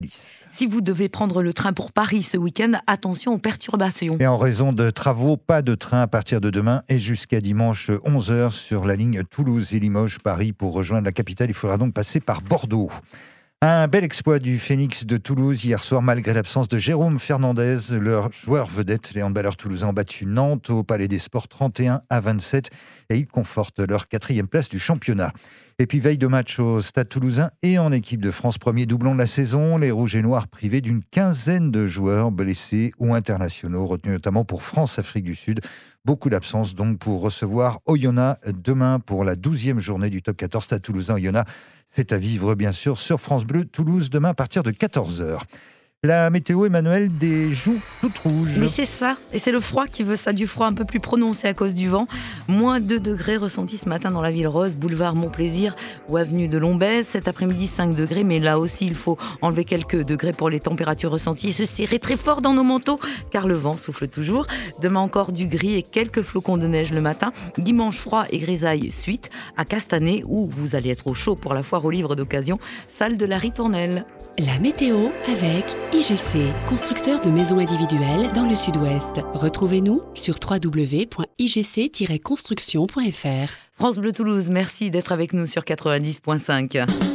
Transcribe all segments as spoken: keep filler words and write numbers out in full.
Si vous devez prendre le train pour Paris ce week-end, attention aux perturbations. Et en raison de travaux, pas de train à partir de demain et jusqu'à dimanche onze heures sur la ligne Toulouse et Limoges-Paris. Pour rejoindre la capitale, il faudra donc passer par Bordeaux. Un bel exploit du Phénix de Toulouse hier soir, malgré l'absence de Jérôme Fernandez. Leur joueur vedette, les handballeurs toulousains ont battu Nantes au Palais des Sports trente et un à vingt-sept et ils confortent leur quatrième place du championnat. Et puis veille de match au Stade Toulousain et en équipe de France, premier doublon de la saison, les Rouges et Noirs privés d'une quinzaine de joueurs blessés ou internationaux, retenus notamment pour France-Afrique du Sud. Beaucoup d'absence donc pour recevoir Oyonnax demain pour la douzième journée du top quatorze. Stade Toulousain Oyonnax, c'est à vivre bien sûr sur France Bleu Toulouse demain à partir de quatorze heures. La météo, Emmanuel, des joues toutes rouges. Mais c'est ça, et c'est le froid qui veut ça, du froid un peu plus prononcé à cause du vent. Moins deux degrés ressentis ce matin dans la ville rose, boulevard Montplaisir ou avenue de Lombez. Cet après-midi, cinq degrés, mais là aussi, il faut enlever quelques degrés pour les températures ressenties et se serrer très fort dans nos manteaux, car le vent souffle toujours. Demain encore du gris et quelques flocons de neige le matin. Dimanche, froid et grisaille suite à Castanet, où vous allez être au chaud pour la foire aux livres d'occasion, salle de la Ritournelle. La météo avec I G C, constructeur de maisons individuelles dans le sud-ouest. Retrouvez-nous sur w w w point i g c tiret construction point f r. France Bleu Toulouse, merci d'être avec nous sur quatre-vingt-dix virgule cinq.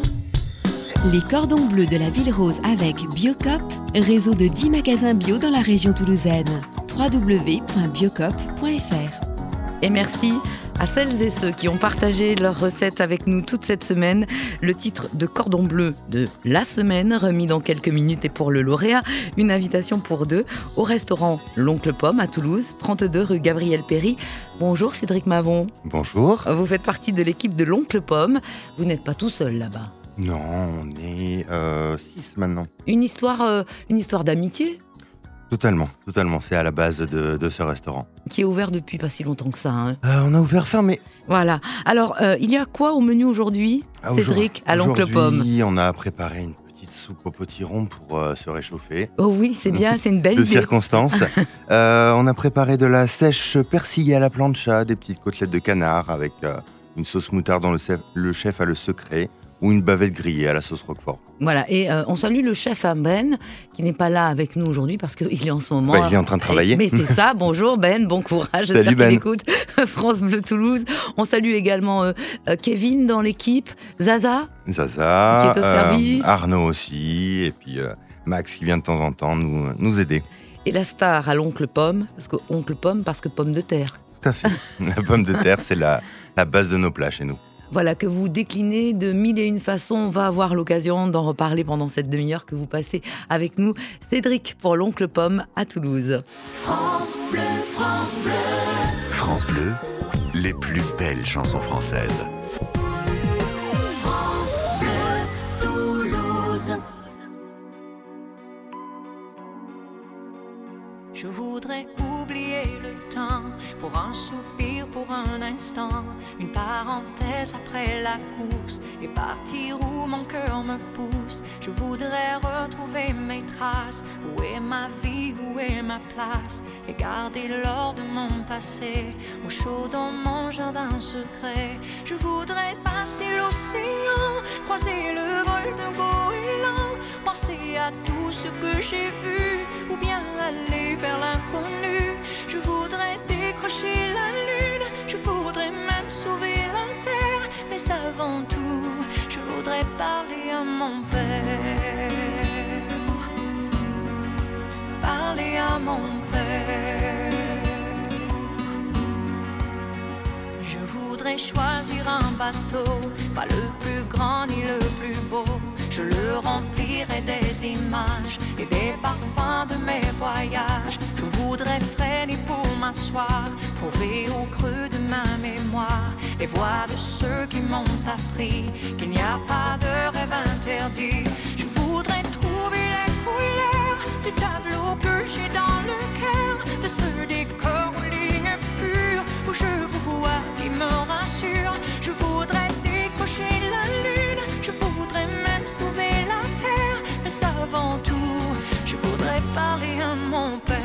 Les cordons bleus de la Ville Rose avec Biocop, réseau de dix magasins bio dans la région toulousaine. w w w point biocop point f r. Et merci à celles et ceux qui ont partagé leurs recettes avec nous toute cette semaine. Le titre de cordon bleu de la semaine, remis dans quelques minutes, et pour le lauréat, une invitation pour deux au restaurant L'Oncle Pomme à Toulouse, trente-deux rue Gabriel Péry. Bonjour Cédric Mavon. Bonjour. Vous faites partie de l'équipe de L'Oncle Pomme. Vous n'êtes pas tout seul là-bas. Non, on est euh, six maintenant. Une histoire, euh, une histoire d'amitié ? Totalement, totalement. C'est à la base de, de ce restaurant. Qui est ouvert depuis pas si longtemps que ça. Hein. Euh, on a ouvert fermé. Voilà. Alors, euh, il y a quoi au menu aujourd'hui, ah, Cédric, à l'Oncle Pomme ? Aujourd'hui, on a préparé une petite soupe au potiron pour euh, se réchauffer. Oh oui, c'est bien, c'est une belle de idée. De circonstances. euh, on a préparé de la sèche persillée à la plancha, des petites côtelettes de canard avec euh, une sauce moutarde dont le chef, le chef a le secret, ou une bavette grillée à la sauce roquefort. Voilà, et euh, on salue le chef Ben, qui n'est pas là avec nous aujourd'hui parce qu'il est en ce moment... Bah, il est en train de travailler. Mais c'est ça, bonjour Ben, bon courage, j'espère Salut qu'il Ben. écoute France Bleu Toulouse. On salue également euh, euh, Kevin dans l'équipe, Zaza, Zaza, qui est au service. Euh, Arnaud aussi, et puis euh, Max qui vient de temps en temps nous, nous aider. Et la star à l'Oncle Pomme, parce que Oncle Pomme, parce que pomme de terre. Tout à fait, la pomme de terre, c'est la, la base de nos plats chez nous. Voilà, que vous déclinez de mille et une façons. On va avoir l'occasion d'en reparler pendant cette demi-heure que vous passez avec nous. Cédric pour l'Oncle Pomme à Toulouse. France Bleu, France Bleu. France Bleu, les plus belles chansons françaises. France Bleu, Toulouse. Je voudrais oublier le temps pour un soupir, pour un instant, une parenthèse après la course et partir où mon cœur me pousse. Je voudrais retrouver mes traces, où est ma vie, où est ma place, et garder l'or de mon passé au chaud dans mon jardin secret. Je voudrais passer l'océan, croiser le vol de goéland, penser à tout ce que j'ai vu, ou bien aller vers l'inconnu. Je voudrais décrocher la lune, je voudrais même sauver la terre, mais avant tout, je voudrais parler à mon père. Parler à mon père. Je voudrais choisir un bateau, pas le plus grand ni le plus beau. Je le remplirai des images et des parfums de mes voyages. Je voudrais freiner pour m'asseoir, trouver au creux de ma mémoire les voix de ceux qui m'ont appris qu'il n'y a pas de rêve interdit. Je voudrais trouver les couleurs du tableau que j'ai dans le cœur, de ce décor aux lignes pures où je vous vois qui me rassure. Je voudrais décrocher la lune, je voudrais même sauver la terre, mais avant tout, je voudrais parler à mon père.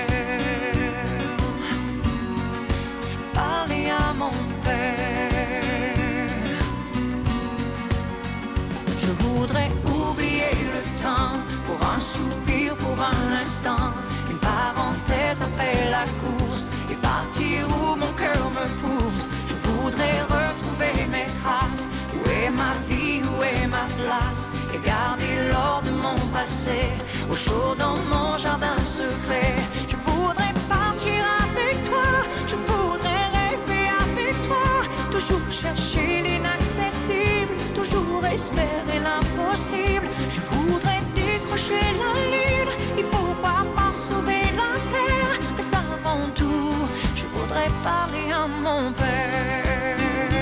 Parler à mon père. Je voudrais oublier le temps au chaud dans mon jardin secret. Je voudrais partir avec toi, je voudrais rêver avec toi, toujours chercher l'inaccessible, toujours espérer l'impossible. Je voudrais décrocher la lune et pourquoi pas sauver la terre. Mais avant tout, je voudrais parler à mon père,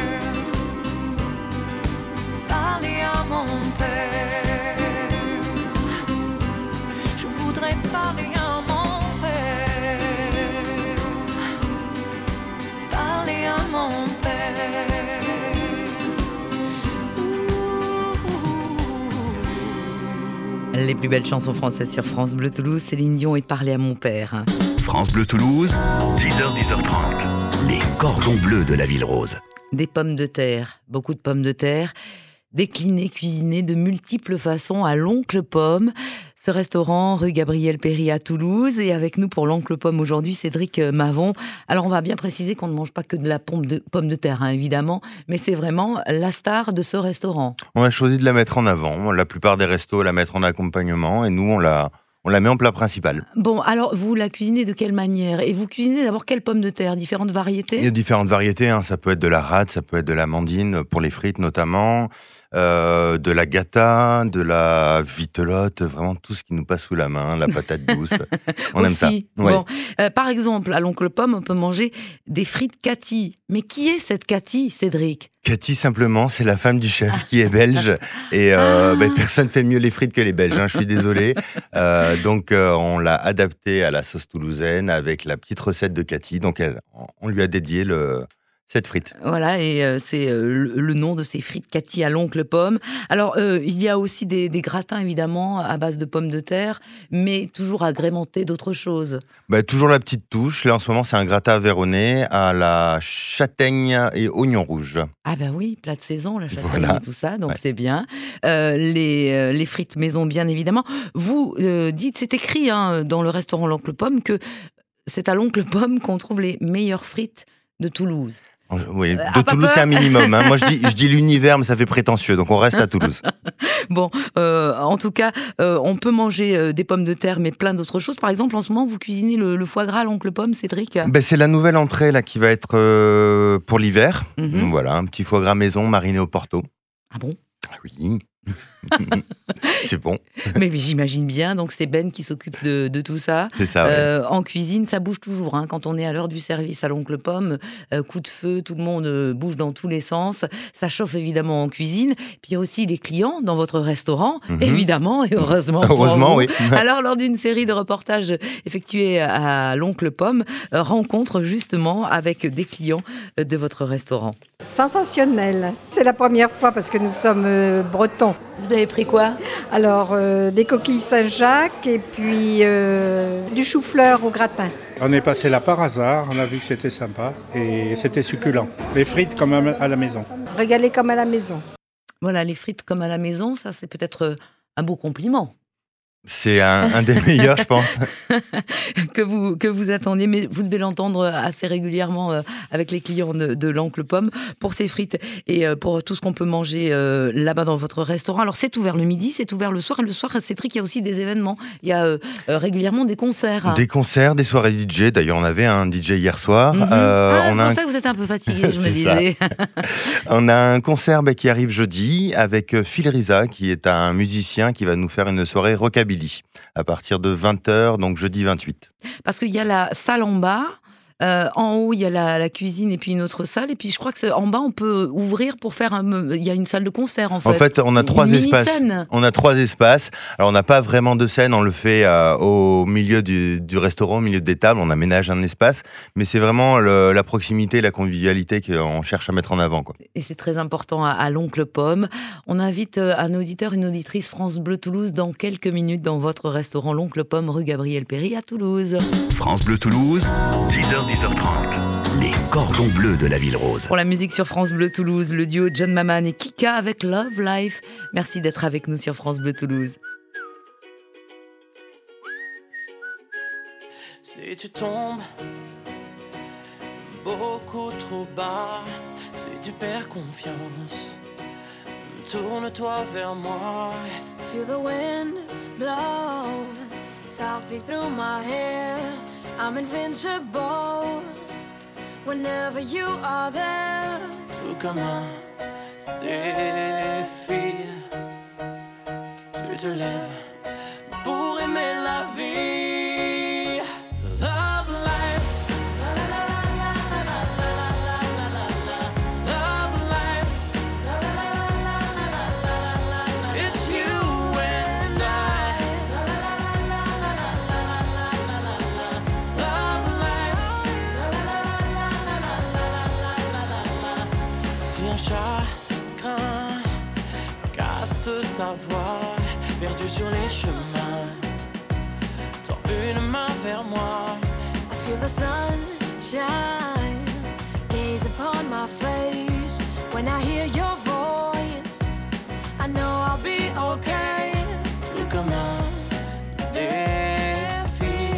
parler à mon père. Je voudrais parler à mon père, parler à mon père. Les plus belles chansons françaises sur France Bleu Toulouse, Céline Dion et Parler à mon père. France Bleu Toulouse, dix heures, dix heures trente. Les cordons bleus de la Ville Rose. Des pommes de terre, beaucoup de pommes de terre, déclinées, cuisinées de multiples façons à l'Oncle Pomme. Ce restaurant, rue Gabriel Péri à Toulouse. Et avec nous pour l'Oncle Pomme aujourd'hui, Cédric Mavon. Alors on va bien préciser qu'on ne mange pas que de la pomme de, pomme de terre, hein, évidemment, mais c'est vraiment la star de ce restaurant. On a choisi de la mettre en avant. La plupart des restos la mettent en accompagnement et nous, on la, on la met en plat principal. Bon, alors vous la cuisinez de quelle manière? Et vous cuisinez d'abord quelle pomme de terre? Différentes variétés? Il y a différentes variétés. Hein. Ça peut être de la rade, ça peut être de l'amandine, pour les frites notamment. Euh, de la gâta, de la vitelotte, vraiment tout ce qui nous passe sous la main, la patate douce. On aime ça. Ouais. Bon. Euh, par exemple, à l'Oncle Pomme, on peut manger des frites Cathy. Mais qui est cette Cathy, Cédric? Cathy, simplement, c'est la femme du chef qui est belge. Et euh, ah. bah, personne fait mieux les frites que les Belges, hein, je suis désolé. Euh, donc, euh, on l'a adapté à la sauce toulousaine avec la petite recette de Cathy. Donc, elle, on lui a dédié le... cette frite. Voilà, et euh, c'est euh, le, le nom de ces frites Cathy à l'Oncle Pomme. Alors, euh, il y a aussi des, des gratins, évidemment, à base de pommes de terre, mais toujours agrémentés d'autres choses. Bah, toujours la petite touche. Là, en ce moment, c'est un gratin véronné à la châtaigne et oignon rouge. Ah ben oui, plat de saison, la châtaigne Voilà. et tout ça, donc Ouais. c'est bien. Euh, les, euh, les frites maison, bien évidemment. Vous euh, dites, c'est écrit hein, dans le restaurant l'Oncle Pomme, que c'est à l'Oncle Pomme qu'on trouve les meilleures frites de Toulouse. Oui, de Ah, pas Toulouse, peur. c'est un minimum. Hein. Moi, je dis, je dis l'univers, mais ça fait prétentieux, donc on reste à Toulouse. Bon, euh, en tout cas, euh, on peut manger euh, des pommes de terre, mais plein d'autres choses. Par exemple, en ce moment, vous cuisinez le, le foie gras à l'Oncle Pomme, Cédric? Ben, c'est la nouvelle entrée là qui va être euh, pour l'hiver. Mhm. Donc voilà, un petit foie gras maison mariné au Porto. Ah bon? Ah oui. C'est bon, Mais j'imagine bien, donc c'est Ben qui s'occupe de, de tout ça. c'est ça. Ouais. Euh, en cuisine, ça bouge toujours. Hein. Quand on est à l'heure du service à l'Oncle Pomme, euh, coup de feu, tout le monde euh, bouge dans tous les sens. Ça chauffe évidemment en cuisine. Puis il y a aussi les clients dans votre restaurant, Mhm. évidemment, et heureusement. pour Heureusement, vous. oui. Alors, lors d'une série de reportages effectués à l'Oncle Pomme, euh, rencontre justement avec des clients euh, de votre restaurant. Sensationnel. C'est la première fois parce que nous sommes euh, bretons. Vous avez pris quoi? Alors, euh, des coquilles Saint-Jacques et puis euh, du chou-fleur au gratin. On est passé là par hasard, on a vu que c'était sympa et c'était succulent. Les frites comme à la maison. Régalé comme à la maison. Voilà, les frites comme à la maison, ça c'est peut-être euh, un beau compliment. C'est un, un des meilleurs, je pense. que vous que vous attendiez, mais vous devez l'entendre assez régulièrement euh, avec les clients de, de l'Oncle Pomme pour ces frites et euh, pour tout ce qu'on peut manger euh, là-bas dans votre restaurant. Alors c'est ouvert le midi, c'est ouvert le soir, et le soir, Cédric, il y a aussi des événements. Il y a euh, euh, régulièrement des concerts. Des concerts, des soirées D J. D'ailleurs, on avait un D J hier soir. Mhm. Euh, ah, c'est on pour a un... ça que vous êtes un peu fatigué, je me C'est ça. disais. On a un concert bah, qui arrive jeudi avec euh, Phil Riza, qui est un musicien qui va nous faire une soirée rockabilly à partir de vingt heures, donc jeudi vingt-huit. Parce qu'il y a la salle en bas. Euh, en haut, il y a la, la cuisine et puis une autre salle. Et puis, je crois que c'est, en bas, on peut ouvrir pour faire un... Il y a une salle de concert, en fait. En fait, on a Une trois espaces. mini-scène. On a trois espaces. Alors, on n'a pas vraiment de scène. On le fait euh, au milieu du, du restaurant, au milieu des tables. On aménage un espace. Mais c'est vraiment le, la proximité, la convivialité qu'on cherche à mettre en avant, quoi. Et c'est très important à, à l'Oncle Pomme. On invite un auditeur, une auditrice France Bleu Toulouse dans quelques minutes dans votre restaurant l'Oncle Pomme, rue Gabriel Péri à Toulouse. France Bleu Toulouse, dix heures, dix heures trente. Les cordons bleus de la Ville Rose. Pour la musique sur France Bleu Toulouse, le duo John Maman et Kika avec Love Life. Merci d'être avec nous sur France Bleu Toulouse. Si tu tombes beaucoup trop bas, si tu perds confiance, tourne-toi vers moi. Feel the wind blow softly through my hair. I'm invincible whenever you are there. Tout comme un défi, tu te lèves pour aimer la vie. Love life, la la la la la la la la la la. Love life, la la la la la la la la la. It's you and I. La la la la la la la la la la la. Love life, la la la la la la la la la la. Si un chagrin casse ta voix, perdu sur les chemins, tends une main vers moi. I feel the sunshine gaze upon my face. When I hear your voice, I know I'll be okay. Tout comme un défi,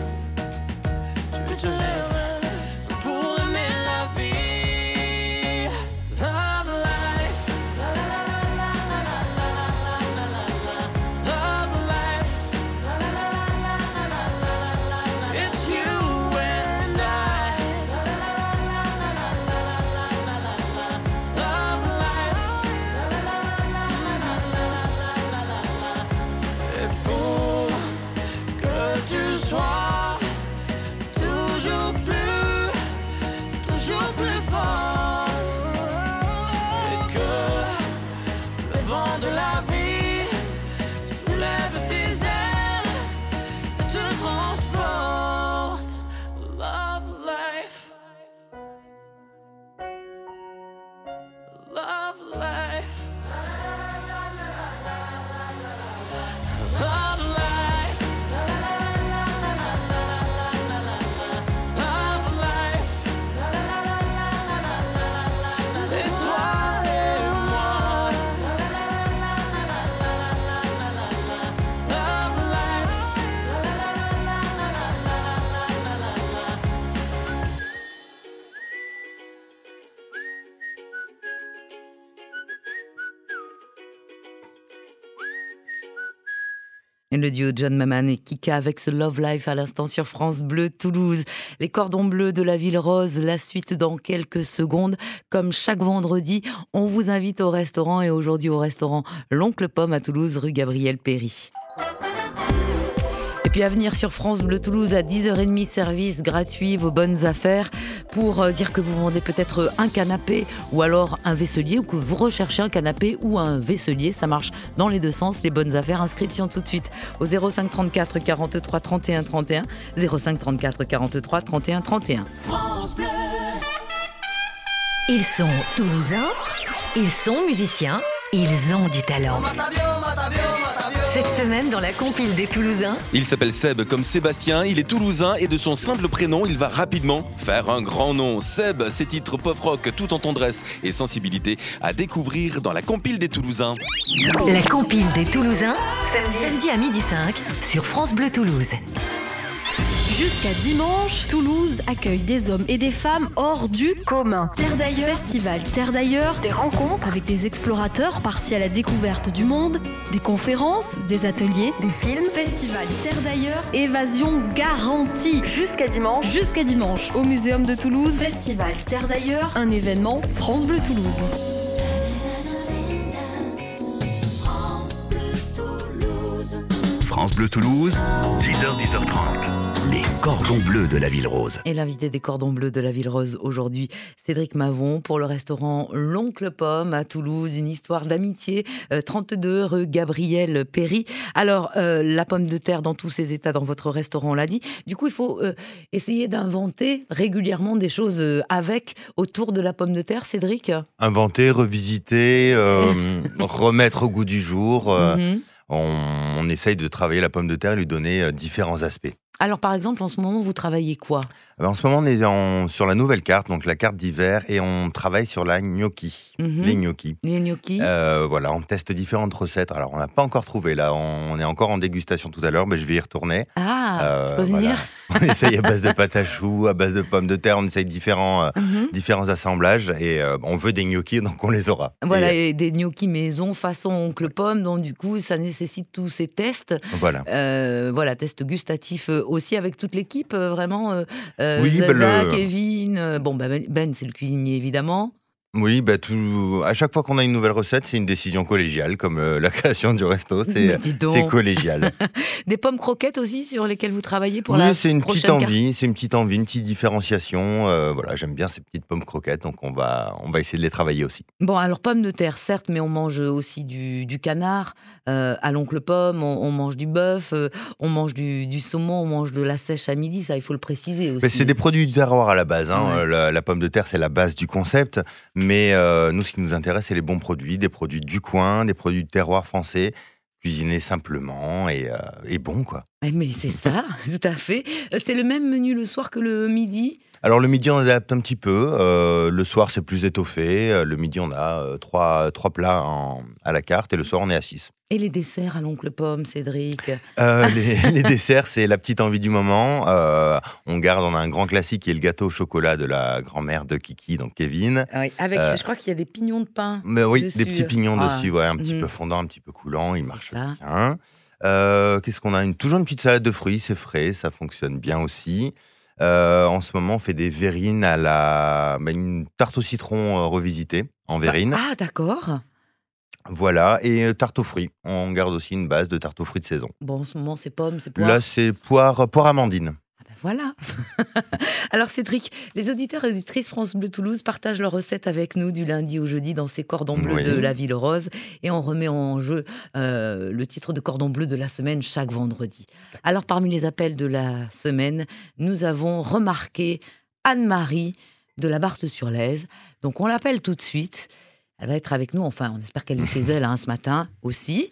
tu te lèves pour aimer la vie. Love life, la la la la la la la la la la la. Love life, la la la la la la la la la. It's you and I. La la la la la la la la la la la. Love life, la la la la la la la la la la. Et pour que tu sois toujours plus, toujours plus fort, et que le vent de la vie soulève tes ailes et te transporte. Love life, love life, love life, love life, c'est toi et moi. Love life, Et le duo John Maman et Kika avec ce Love Life à l'instant sur France Bleu Toulouse. Les cordons bleus de la Ville Rose, la suite dans quelques secondes. Comme chaque vendredi, on vous invite au restaurant et aujourd'hui au restaurant L'Oncle Pomme à Toulouse, rue Gabriel Péry. Et puis à venir sur France Bleu Toulouse à dix heures trente, service gratuit, vos bonnes affaires, pour euh, dire que vous vendez peut-être un canapé ou alors un vaisselier, ou que vous recherchez un canapé ou un vaisselier. Ça marche dans les deux sens, les bonnes affaires. Inscription tout de suite au zéro cinq trente-quatre quarante-trois trente et un trente et un, zéro cinq trente-quatre quarante-trois trente et un trente et un. France Bleu. Ils sont toulousains, ils sont musiciens, ils ont du talent. Cette semaine, dans la compile des Toulousains, il s'appelle Seb comme Sébastien, il est toulousain et de son simple prénom, il va rapidement faire un grand nom. Seb, ses titres pop-rock tout en tendresse et sensibilité à découvrir dans la compile des Toulousains. La compile des Toulousains, samedi à midi cinq sur France Bleu Toulouse. Jusqu'à dimanche, Toulouse accueille des hommes et des femmes hors du commun. Terre d'ailleurs, festival Terre d'ailleurs, des rencontres avec des explorateurs partis à la découverte du monde, des conférences, des ateliers, des films. Festival Terre d'ailleurs, évasion garantie. Jusqu'à dimanche. Jusqu'à dimanche, au Muséum de Toulouse. Festival Terre d'ailleurs, un événement France Bleu Toulouse. France Bleu Toulouse, dix heures, dix heures trente. Les cordons bleus de la Ville Rose. Et l'invité des cordons bleus de la Ville Rose aujourd'hui, Cédric Mavon, pour le restaurant L'Oncle Pomme à Toulouse. Une histoire d'amitié, euh, trente-deux rue Gabriel Péry. Alors, euh, la pomme de terre dans tous ses états dans votre restaurant, on l'a dit. Du coup, il faut euh, essayer d'inventer régulièrement des choses euh, avec, autour de la pomme de terre, Cédric. Inventer, revisiter, euh, remettre au goût du jour. Euh, Mm-hmm. on, on essaye de travailler la pomme de terre et lui donner euh, différents aspects. Alors, par exemple, en ce moment, vous travaillez quoi ? En ce moment, on est en, sur la nouvelle carte, donc la carte d'hiver, et on travaille sur la gnocchi, Mhm. les gnocchis. Les gnocchis. Euh, voilà, on teste différentes recettes. Alors, on n'a pas encore trouvé, là, on, on est encore en dégustation tout à l'heure, mais je vais y retourner. Ah, Euh, je peux voilà. venir ? On essaye à base de pâte à choux, à base de pommes de terre, on essaye différents, euh, Mhm. différents assemblages et euh, on veut des gnocchis, donc on les aura. Voilà, Et, et des gnocchis maison façon Oncle Pomme, donc du coup, ça nécessite tous ces tests. voilà. Euh, voilà, tests gustatifs euh, aussi avec toute l'équipe, euh, vraiment. Euh, euh, Oui, bah, Zaza, le- Kevin, euh, bon, bah, Ben, Ben, c'est le cuisinier évidemment. Oui, bah, tout... à chaque fois qu'on a une nouvelle recette, c'est une décision collégiale, comme euh, la création du resto, Mais c'est dis donc. c'est collégial. Des pommes croquettes aussi sur lesquelles vous travaillez pour la Oui, c'est une petite prochaine carte. envie, c'est une petite envie, une petite différenciation. euh, voilà, j'aime bien ces petites pommes croquettes, donc on va, on va essayer de les travailler aussi. Bon, alors pommes de terre, certes, mais on mange aussi du, du canard euh, à l'oncle Pomme, on, on mange du bœuf, euh, on mange du, du saumon, on mange de la sèche à midi, ça il faut le préciser aussi. Mais c'est des produits du terroir à la base. Hein. Ouais. Euh, La, la pomme de terre, c'est la base du concept. Mais euh, nous, ce qui nous intéresse, c'est les bons produits, des produits du coin, des produits du terroir français, cuisinés simplement et, euh, et bons, quoi. Eh, Mais c'est ça, tout à fait. Euh, C'est le même menu le soir que le midi. Alors le midi, on adapte un petit peu. Euh, le soir, c'est plus étoffé. Euh, Le midi, on a euh, trois, trois plats en- à la carte et le soir, on est à six. Et les desserts à l'oncle Pomme, Cédric. Euh, les, les desserts, c'est la petite envie du moment. Euh, on garde, on a un grand classique qui est le gâteau au chocolat de la grand-mère de Kiki, donc Kevin. Ah oui, avec, Euh, je crois qu'il y a des pignons de pain. Mais oui, dessus. des petits pignons Ah, dessus, ouais, un petit mhm. peu fondant, un petit peu coulant, il marche ça. bien. Euh, Qu'est-ce qu'on a une, Toujours une petite salade de fruits, c'est frais, ça fonctionne bien aussi. Euh, en ce moment, on fait des verrines à la... bah, une tarte au citron euh, revisitée en verrine. Ah, d'accord. Voilà, et euh, tarte aux fruits. On garde aussi une base de tarte aux fruits de saison. Bon, en ce moment, c'est pommes, c'est poires. Là, c'est poire, poire amandine. Voilà. Alors Cédric, les auditeurs et auditrices France Bleu Toulouse partagent leurs recettes avec nous du lundi au jeudi dans ces cordons bleus Oui. de la Ville Rose et on remet en jeu euh, le titre de cordon bleu de la semaine chaque vendredi. Alors parmi les appels de la semaine, nous avons remarqué Anne-Marie de la Barthe-sur-Lèze. Donc on l'appelle tout de suite. Elle va être avec nous, enfin on espère qu'elle est chez elle hein, ce matin aussi.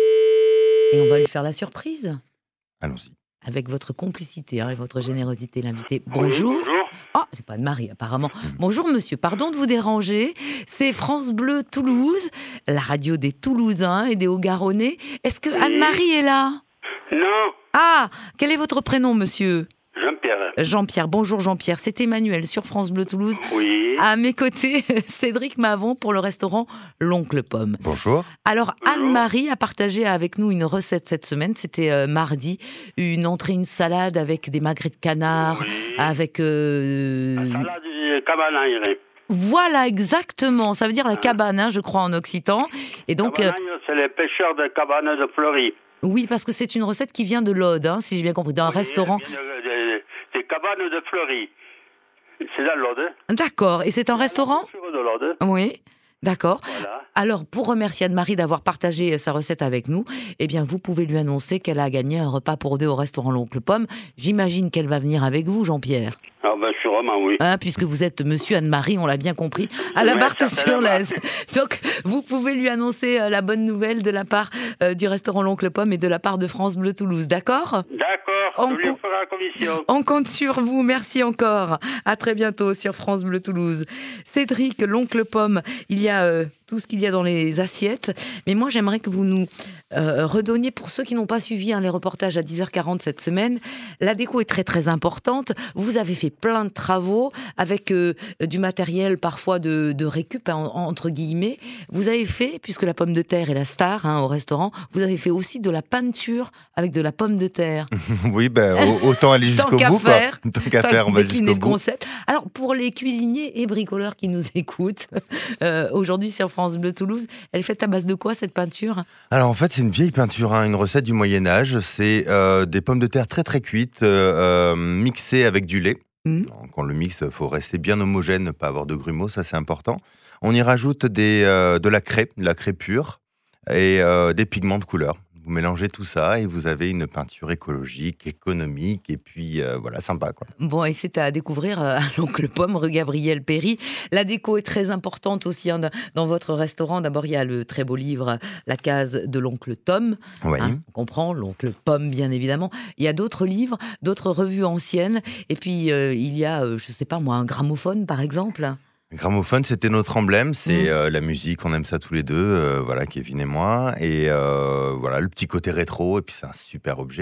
Et on va lui faire la surprise. Allons-y. Avec votre complicité hein, et votre générosité, l'invité. Bonjour. bonjour. Oh, c'est pas Anne-Marie, apparemment. Bonjour, monsieur. Pardon de vous déranger. C'est France Bleu Toulouse, la radio des Toulousains et des Hauts-Garonnais. Est-ce que Anne-Marie est là? Non, Ah, quel est votre prénom, monsieur? Jean-Pierre. Jean-Pierre. Bonjour, Jean-Pierre. C'est Emmanuel sur France Bleu Toulouse. Oui. À mes côtés, Cédric Mavon pour le restaurant L'Oncle Pomme. Bonjour. Alors, Anne-Marie a partagé avec nous une recette cette semaine. C'était euh, mardi. Une entrée, une salade avec des magrets de canard, avec... euh, Salade de cabane à irait. Voilà, exactement. Ça veut dire la cabane, hein, je crois, en occitan. Et donc, euh, Cabane à irait, c'est les pêcheurs de cabane de Fleury. oui, parce que c'est une recette qui vient de l'Aude, hein, si j'ai bien compris, d'un restaurant. Des de, de cabanes de Fleury. C'est dans l'Aude. hein. D'accord. Et c'est un restaurant? Sur de l'Aude. Oui. D'accord. Voilà. Alors, pour remercier Anne-Marie d'avoir partagé euh, sa recette avec nous, eh bien, vous pouvez lui annoncer qu'elle a gagné un repas pour deux au restaurant L'Oncle Pomme. J'imagine qu'elle va venir avec vous, Jean-Pierre. Ah ben sûrement, oui. Hein, puisque vous êtes monsieur Anne-Marie, on l'a bien compris, à la Ouais, Barthe-sur-Lèze. Donc, vous pouvez lui annoncer euh, la bonne nouvelle de la part euh, du restaurant L'Oncle Pomme et de la part de France Bleu Toulouse, d'accord? D'accord, On je lui com- ferai la commission. On compte sur vous, merci encore. À très bientôt sur France Bleu Toulouse. Cédric, l'Oncle Pomme, il y a euh, tout ce qu'il y a dans les assiettes, mais moi j'aimerais que vous nous euh, redonniez, pour ceux qui n'ont pas suivi hein, les reportages à dix heures quarante cette semaine, la déco est très très importante. Vous avez fait plein de travaux avec euh, du matériel parfois de, de récup, hein, entre guillemets. Vous avez fait, puisque la pomme de terre est la star hein, au restaurant, vous avez fait aussi de la peinture avec de la pomme de terre. Oui, ben, au- autant aller Tant jusqu'au qu'à bout. quoi. faire, Tant qu'à Tant faire, on va décliner jusqu'au le bout. concept. Alors, pour les cuisiniers et bricoleurs qui nous écoutent, euh, aujourd'hui sur France Bleu Toulouse, elle est faite à base de quoi cette peinture? Alors en fait, c'est une vieille peinture, hein, une recette du Moyen-Âge. C'est euh, des pommes de terre très très cuites, euh, euh, mixées avec du lait. Mmh. Quand on le mixe, il faut rester bien homogène, ne pas avoir de grumeaux, ça c'est important. On y rajoute des, euh, de la craie, de la craie pure, et euh, des pigments de couleur. Vous mélangez tout ça et vous avez une peinture écologique, économique, et puis euh, voilà, sympa quoi. Bon, et c'est à découvrir euh, à l'Oncle Pomme, rue Gabriel Péry. La déco est très importante aussi hein, dans votre restaurant. D'abord, il y a le très beau livre La case de l'Oncle Tom. Oui. Hein, on comprend, l'Oncle Pomme, bien évidemment. Il y a d'autres livres, d'autres revues anciennes. Et puis, euh, il y a, euh, je sais pas moi, un gramophone, par exemple. Le gramophone, c'était notre emblème, c'est Mmh. euh, la musique, on aime ça tous les deux, euh, voilà, Kevin et moi, et euh, voilà, le petit côté rétro, et puis c'est un super objet, quoi.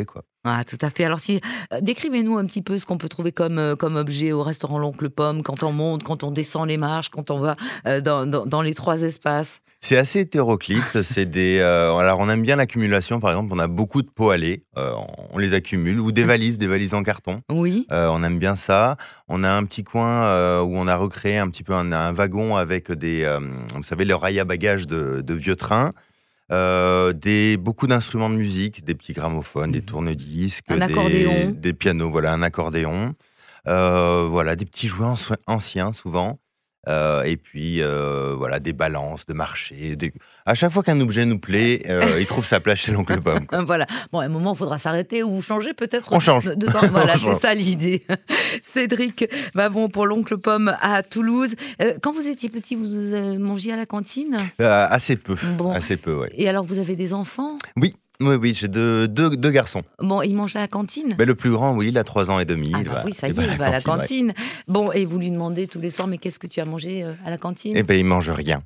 Ah, tout à fait. Alors, si, euh, décrivez-nous un petit peu ce qu'on peut trouver comme, euh, comme objet au restaurant L'Oncle Pomme, quand on monte, quand on descend les marches, quand on va euh, dans, dans, dans les trois espaces. C'est assez hétéroclite. C'est des, euh, alors, on aime bien l'accumulation. Par exemple, on a beaucoup de pots à lait. euh, on les accumule. Ou des valises, des valises en carton. Oui. Euh, on aime bien ça. On a un petit coin euh, où on a recréé un petit peu un, un wagon avec des, euh, vous savez, le rail à bagages de, de vieux trains. Euh, des, beaucoup d'instruments de musique, des petits gramophones, des tourne-disques, Un des, accordéon. des pianos, voilà, un accordéon. Euh, voilà, des petits jouets anci- anciens souvent. Euh, et puis, euh, voilà, des balances de marché. Des... À chaque fois qu'un objet nous plaît, euh, il trouve sa place chez l'Oncle Pomme. quoi. Voilà. Bon, à un moment, il faudra s'arrêter ou changer peut-être. On change. De, de temps. Voilà, On c'est change. ça l'idée. Cédric Babon pour l'Oncle Pomme à Toulouse. Euh, quand vous étiez petit, vous euh, mangiez à la cantine? Euh, assez peu, Bon. assez peu, ouais. Et alors, vous avez des enfants? Oui, oui, oui, j'ai deux, deux, deux garçons. Bon, ils mangent à la cantine? Mais le plus grand, oui, il a trois ans et demi. Ah il bah va- oui, ça y il est, va il va à la ouais. cantine. Bon, et vous lui demandez tous les soirs, mais qu'est-ce que tu as mangé euh, à la cantine? Eh ben, il mange rien.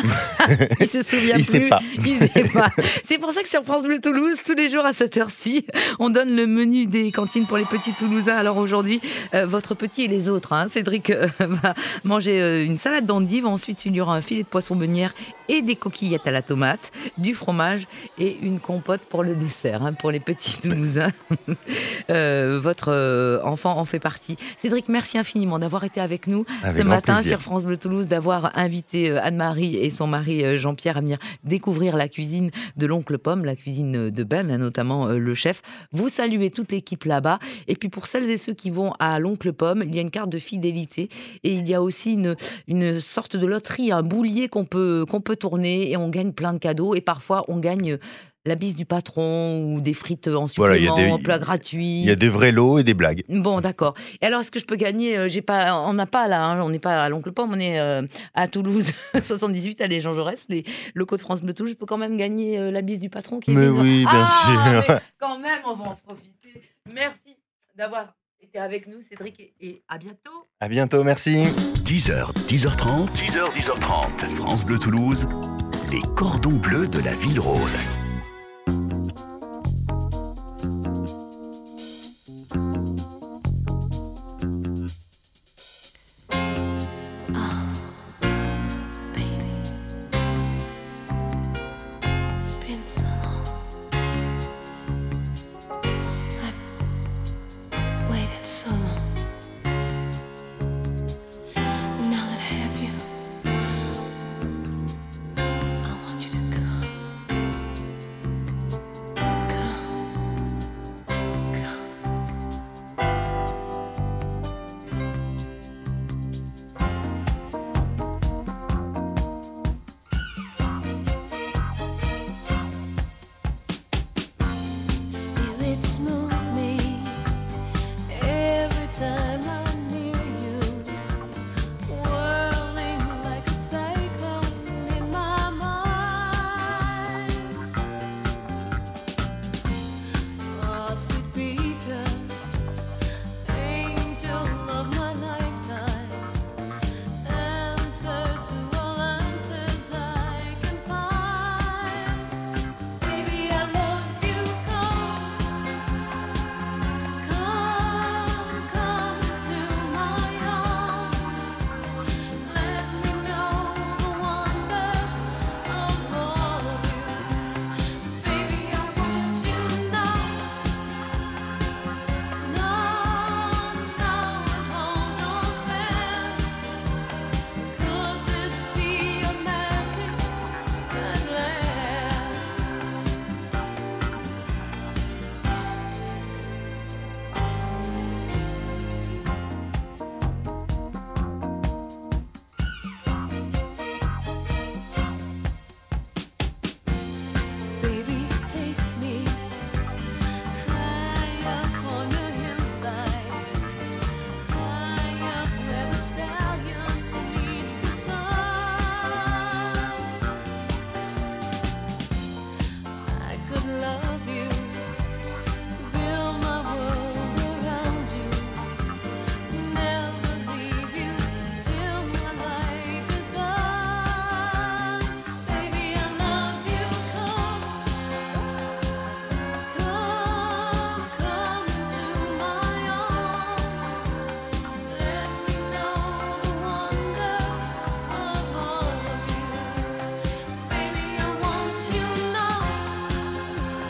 Il se souvient Il plus. sait pas. Il sait pas. C'est pour ça que sur France Bleu Toulouse, tous les jours à cette heure-ci, on donne le menu des cantines pour les petits Toulousains. Alors aujourd'hui, euh, votre petit et les autres, hein, Cédric euh, va manger euh, une salade d'endive. Ensuite, il y aura un filet de poisson meunière et des coquillettes à la tomate, du fromage et une compote pour le dessert, hein, pour les petits Toulousains. Euh, votre euh, enfant en fait partie. Cédric, merci infiniment d'avoir été avec nous Avec ce grand matin plaisir. sur France Bleu Toulouse, d'avoir invité euh, Anne-Marie et son mari euh, Jean-Pierre à venir découvrir la cuisine de l'Oncle Pomme, la cuisine de Ben, hein, notamment euh, le chef. Vous saluez toute l'équipe là-bas. Et puis pour celles et ceux qui vont à l'Oncle Pomme, il y a une carte de fidélité et il y a aussi une, une sorte de loterie, un boulier qu'on peut, qu'on peut tourner et on gagne plein de cadeaux et parfois on gagne la bise du patron ou des frites en supplément, Voilà, il y a des- en plat gratuit. Il y a des vrais lots et des blagues. Bon, d'accord. Et alors, est-ce que je peux gagner euh, J'ai pas, on n'a pas là, hein, on n'est pas à l'Oncle Pomme, on est euh, à Toulouse, soixante-dix-huit, à les Jean Jaurès, les locaux de France Bleu Toulouse. Je peux quand même gagner euh, la bise du patron qui est Mais mise- oui, bien Ah, sûr. mais quand même, on va en profiter. Merci d'avoir été avec nous, Cédric, et, et à bientôt. À bientôt, merci. dix heures, dix heures trente. dix heures, dix heures trente. France Bleu Toulouse. Les cordons bleus de la Ville Rose. It's been so long. I've waited so long. And now that I have you, I want you to come.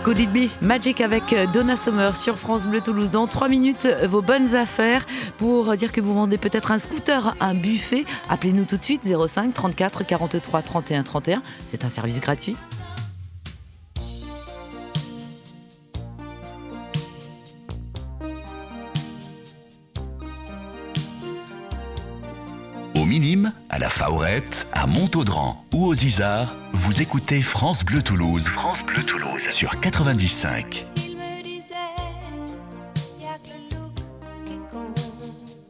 Could It Be Magic avec Donna Summer sur France Bleu Toulouse. Dans trois minutes, vos bonnes affaires pour dire que vous vendez peut-être un scooter, un buffet. Appelez-nous tout de suite zéro cinq trente-quatre quarante-trois trente et un trente et un. C'est un service gratuit. Au Minime, à la Faurette, à Montaudran ou aux Isards, vous écoutez France Bleu Toulouse. France Bleu Toulouse sur quatre-vingt-dix-cinq. Il me disait, y'a que le look qui compte.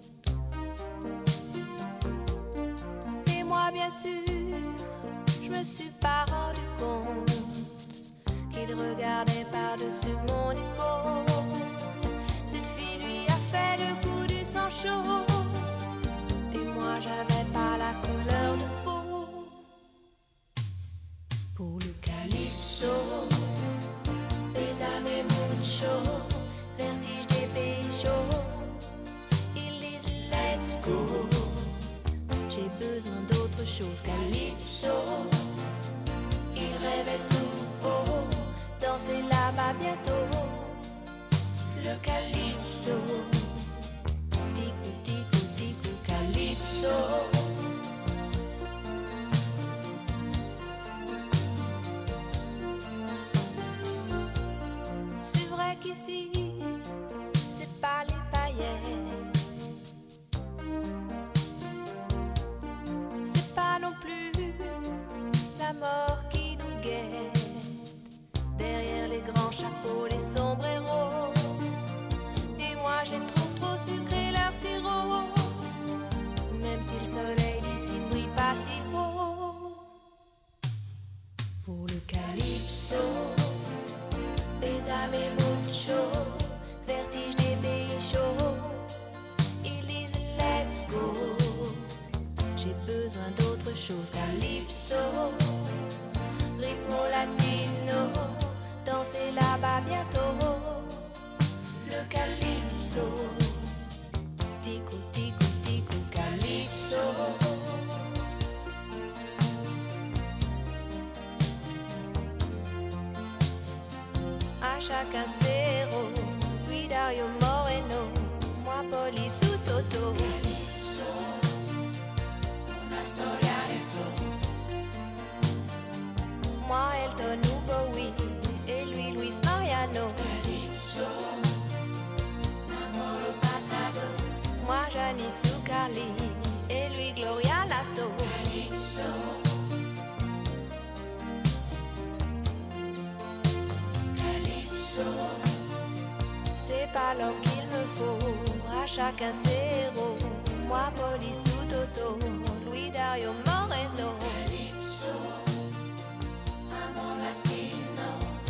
Et moi, bien sûr, je me suis pas rendu compte qu'il regardait par-dessus mon épaule. Cette fille lui a fait le coup du sang chaud. Moi j'avais pas la couleur de peau pour le calypso, Bésame mucho, vertige des pays chauds. Ils disent let's go, j'ai besoin d'autre chose. Calypso, il rêvait tout haut, danser là-bas bientôt. Le calypso. C'est vrai qu'ici, c'est pas les paillettes, c'est pas non plus la mort qui nous guette. Derrière les grands chapeaux, les sombreros, et moi je les trouve trop sucrés leur sirop. Même si le soleil d'ici ne brille pas si haut. Pour le calypso, Bésame mucho, vertige des pays chauds. Ils disent let's go, j'ai besoin d'autre chose. Calypso, rythmo latino, danser là-bas bientôt. Le calypso, tico tico tico calypso. À chacun ses rôles, lui Dario Moreno, moi Police ou Toto. Calypso, una storia retro. Moi Elton ou Bowie, et lui Luis Mariano. Calypso, amore passato. Moi Janice ou Carly, et lui Gloria Lasso. Calypso. C'est pas l'homme qu'il me faut, à chacun ses héros. Moi, Police ou Toto, Louis Dario Moreno. Calypso, amor latino.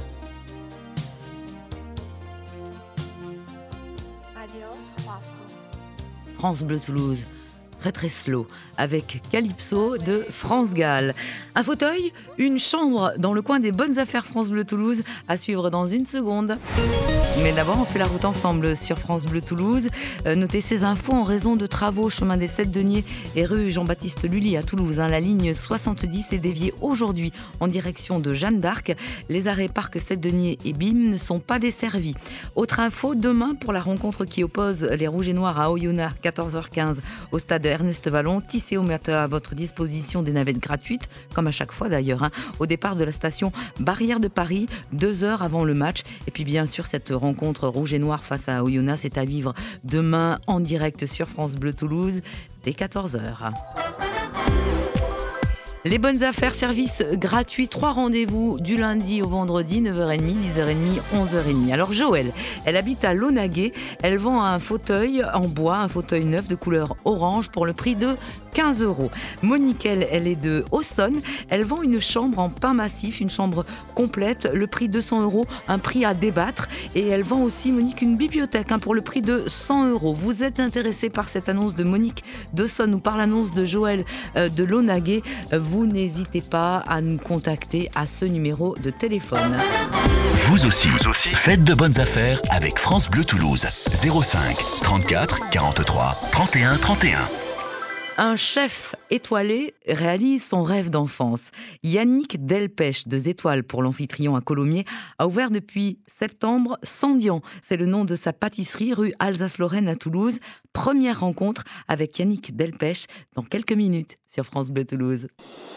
Adios, Juaco. France Bleu Toulouse. Très très slow, avec Calypso de France Gall. Un fauteuil, une chambre dans le coin des bonnes affaires France Bleu Toulouse, à suivre dans une seconde. Mais d'abord, on fait la route ensemble sur France Bleu Toulouse. Euh, notez ces infos en raison de travaux chemin des Sept Deniers et rue Jean-Baptiste Lully à Toulouse. Hein, la ligne soixante-dix est déviée aujourd'hui en direction de Jeanne d'Arc. Les arrêts Parc Sept Deniers et B I M ne sont pas desservis. Autre info, demain pour la rencontre qui oppose les Rouges et Noirs à Oyonnax, quatorze heures quinze au stade Ernest Vallon. Tisséo met à votre disposition des navettes gratuites, comme à chaque fois d'ailleurs, hein, au départ de la station Barrière de Paris, deux heures avant le match. Et puis bien sûr, cette rencontre Rouge et Noir face à Oyonnax, c'est à vivre demain en direct sur France Bleu Toulouse dès quatorze heures. Les bonnes affaires, service gratuit, trois rendez-vous du lundi au vendredi, neuf heures trente, dix heures trente, onze heures trente. Alors Joëlle, elle habite à Launaguet, elle vend un fauteuil en bois, un fauteuil neuf de couleur orange pour le prix de quinze euros. Monique, elle, elle est de Aussonne, elle vend une chambre en pain massif, une chambre complète, le prix deux cents euros, un prix à débattre. Et elle vend aussi, Monique, une bibliothèque hein, pour le prix de cent euros. Vous êtes intéressé par cette annonce de Monique d'Aussonne ou par l'annonce de Joëlle euh, de Launaguet, euh, vous n'hésitez pas à nous contacter à ce numéro de téléphone. Vous aussi, Vous aussi, faites de bonnes affaires avec France Bleu Toulouse. zéro cinq trente-quatre quarante-trois trente et un trente et un. Un chef étoilé réalise son rêve d'enfance. Yannick Delpech de Zétoile pour l'Amphitryon à Colomiers a ouvert depuis septembre Sandian. C'est le nom de sa pâtisserie rue Alsace-Lorraine à Toulouse. Première rencontre avec Yannick Delpech dans quelques minutes sur France Bleu Toulouse.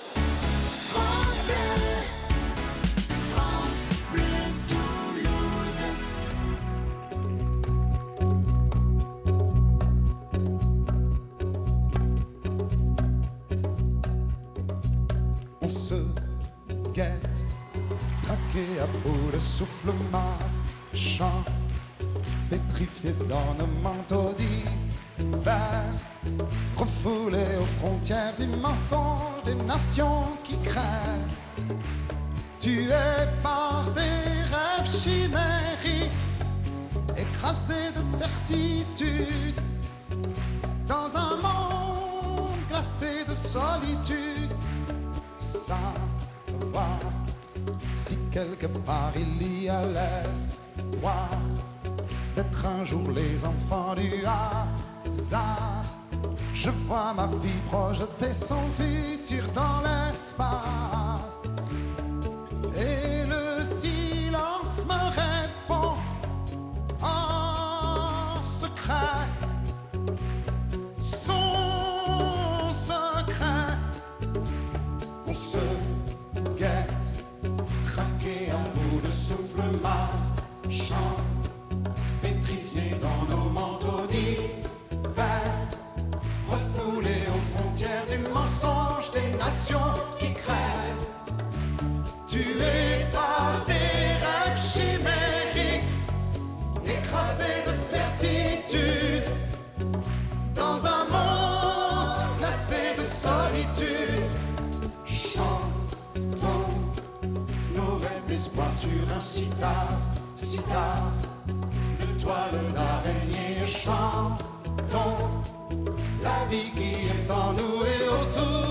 On se guette, traqué à bout de souffle marchant, pétrifié dans nos manteaux d'hiver, refoulé aux frontières du mensonge des nations qui crèvent, tué par des rêves chimériques, écrasé de certitude, dans un monde glacé de solitude. Savoir si quelque part il y a l'espoir d'être un jour les enfants du hasard. Je vois ma vie projeter son futur dans l'espace et le silence me répond en secret. Son secret. On se guette, traqué en bout de souffle marchant, pétrifié dans nos manteaux d'hiver, refoulé aux frontières du mensonge des nations qui crèvent, tué par des rêves chimériques, écrasé de certitude, dans un monde glacé de solitude. Chantons nos rêves d'espoir sur un sitar, sitar de toile d'araignée. Chantons la vie qui est en nous et autour